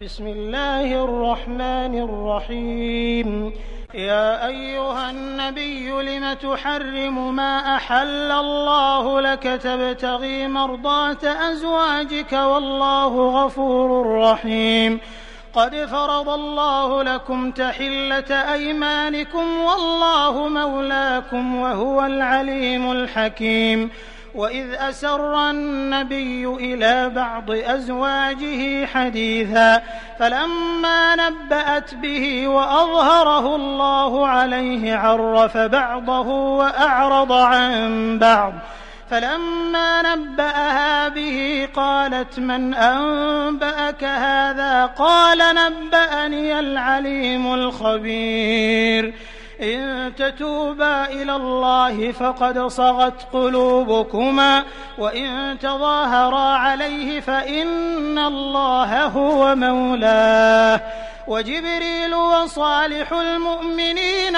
بسم الله الرحمن الرحيم. يا أيها النبي لم تحرم ما أحل الله لك تبتغي مرضات أزواجك والله غفور رحيم. قد فرض الله لكم تحلة أيمانكم والله مولاكم وهو العليم الحكيم. وإذ أسر النبي إلى بعض أزواجه حديثا فلما نبأت به وأظهره الله عليه عرف بعضه وأعرض عن بعض. فلما نبأها به قالت من أنبأك هذا؟ قال نبأني العليم الخبير. إن تتوبا إلى الله فقد صغت قلوبكما وإن تظاهرا عليه فإن الله هو مولاه وجبريل وصالح المؤمنين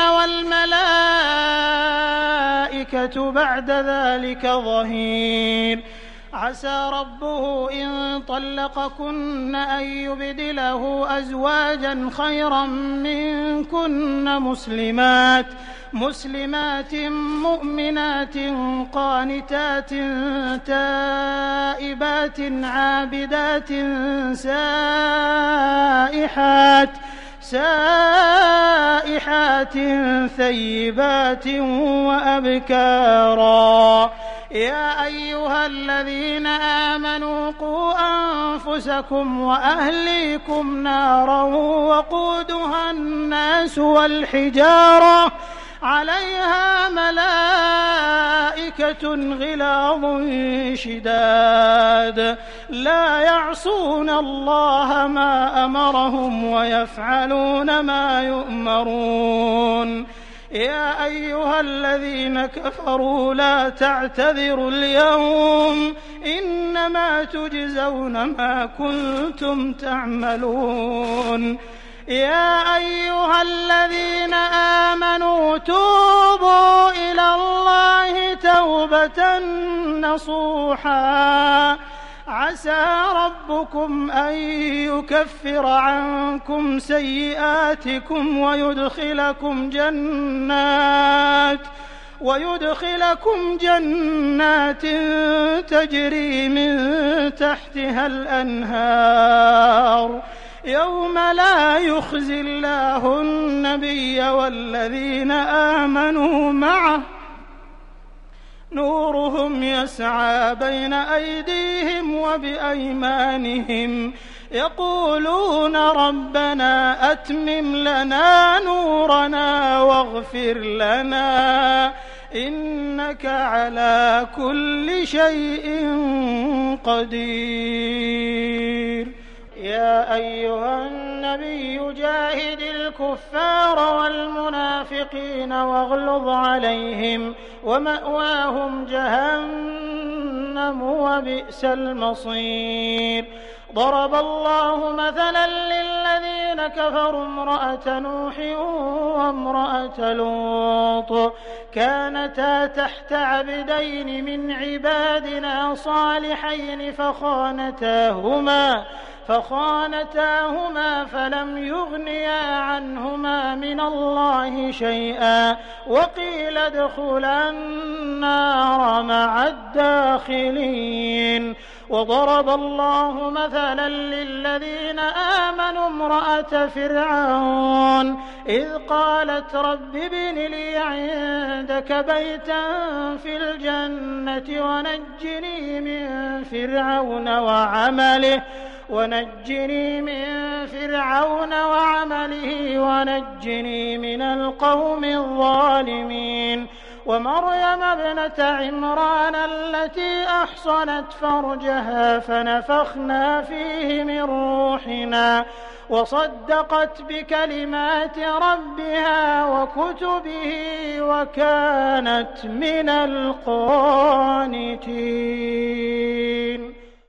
والملائكة بعد ذلك ظهير. عسى ربه إن طلقكن أن يبدله أزواجا خيرا منكن مسلمات مؤمنات قانتات تائبات عابدات سائحات ثيبات وأبكارا. يا أيها الذين آمنوا قوا أنفسكم وأهليكم نارا وقودها الناس والحجارة عليها ملائكة غلاظ شداد لا يعصون الله ما أمرهم ويفعلون ما يؤمرون. يا أيها الذين كفروا لا تعتذروا اليوم إنما تجزون ما كنتم تعملون. يا أيها الذين آمنوا توبوا إلى الله توبة نصوحا عسى ربكم أن يكفر عنكم سيئاتكم ويدخلكم جنات تجري من تحتها الأنهار يوم لا يخزي الله النبي والذين آمنوا معه نورهم يسعى بين أيديهم وبأيمانهم يقولون ربنا أتمم لنا نورنا واغفر لنا إنك على كل شيء قدير. يا أيها النبي جاهد الكفار والمنافقين واغلظ عليهم ومأواهم جهنم وبئس المصير. ضرب الله مثلا للذين كفروا امرأة نوح وامرأة لوط كانتا تحت عبدين من عبادنا صالحين فخانتاهما فلم يغنيا عنهما من الله شيئا وقيل ادخلا النار مع الداخلين. وضرب الله مثلا للذين آمنوا امرأة فرعون إذ قالت رب ابن لي عندك بيتا في الجنة ونجني من فرعون وعمله ونجني من القوم الظالمين. ومريم ابنة عمران التي أحصنت فرجها فنفخنا فيه من روحنا وصدقت بكلمات ربها وكتبه وكانت من القانتين.